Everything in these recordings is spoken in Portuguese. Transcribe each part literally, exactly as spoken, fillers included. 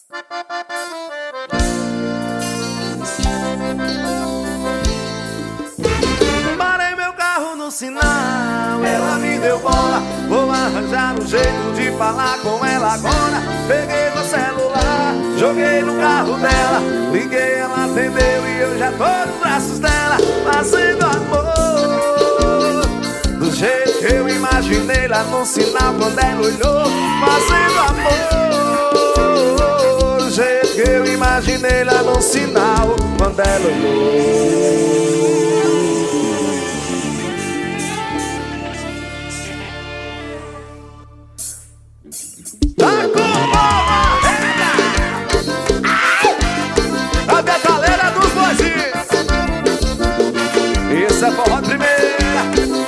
Parei meu carro no sinal, ela me deu bola. Vou arranjar um jeito de falar com ela agora. Peguei meu celular, joguei no carro dela. Liguei, ela atendeu e eu já tô nos braços dela, fazendo amor do jeito que eu imaginei lá no sinal quando ela olhou. Fazendo amor do jeito que eu imaginei lá no sinal quando ela olhou. Tá com bola, a metaleira dos boizinhos. Isso é forró de primeira.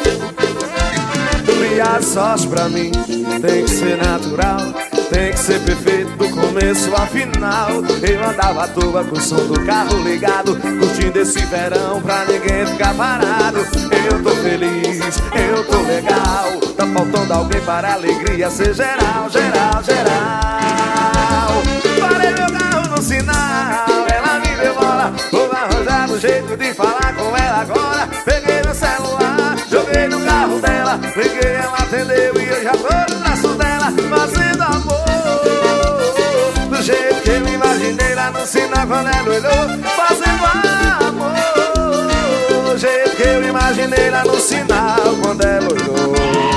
E a sorte pra mim tem que ser natural, tem que ser perfeito do começo ao final. Eu andava à toa com o som do carro ligado, curtindo esse verão pra ninguém ficar parado. Eu tô feliz, eu tô legal, tá faltando alguém para a alegria ser geral, geral, geral. Parei meu carro no sinal, ela me deu bola. Vou arranjar um jeito de falar com ela agora. Peguei meu celular, joguei no carro dela. Liguei, ela atendeu e eu já tô no braço dela, fazendo amor do jeito que eu imaginei lá no sinal quando ela olhou. Fazendo amor do jeito que eu imaginei lá no sinal quando ela olhou.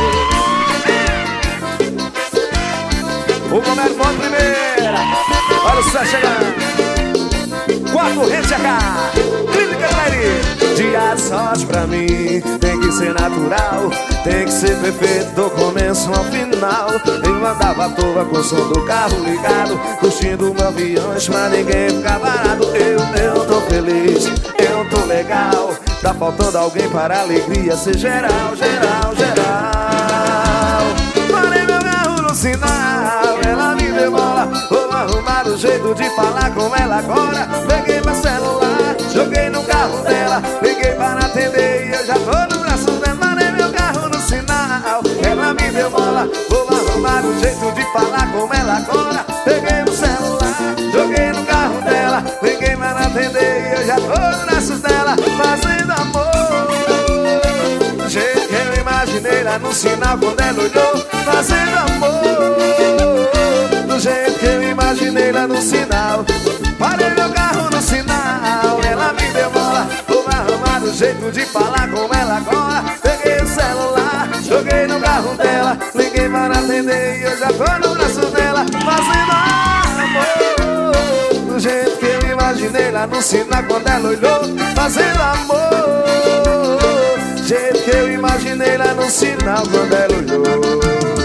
O Romero foi primeira. Olha o céu chegando. Quatro rente a cá. Clínica Clary. Dia sorte pra mim tem que ser natural, tem que ser perfeito do começo ao final. Eu andava à toa com o som do carro ligado, curtindo meu avião pra ninguém ficar parado. Eu, eu tô feliz, eu tô legal, tá faltando alguém para a alegria ser geral, geral, geral. Parei meu carro no sinal, ela me deu bola. Vou arrumar o jeito de falar com ela agora. Peguei meu celular, joguei no carro dela. Liguei para atender e eu já tô no braço dela. Parei meu carro no sinal, ela me deu bola. Vou arrumar um jeito de falar com ela agora. Peguei no celular, joguei no carro dela. Liguei para atender e eu já tô no braço dela, fazendo amor do jeito que eu imaginei lá no sinal quando ela olhou. Fazendo amor do jeito que eu imaginei lá no sinal. Parei meu carro no sinal, ela me deu bola. Vou arrumar um jeito de falar com ela agora. Peguei o celular, joguei no carro dela. Liguei para atender e eu já tô no braço dela, fazendo amor do jeito que eu imaginei lá no sinal quando ela olhou. Fazendo amor do jeito que eu imaginei lá no sinal quando ela olhou.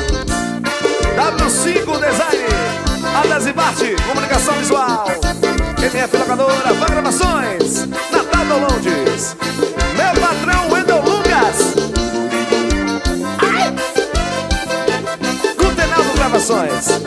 W cinco Design, Adesivarte, comunicação visual, M F Locadora, Van Gravações, Natal do Londes, meu patrão Wendel Lucas, Gutenaldo Gravações.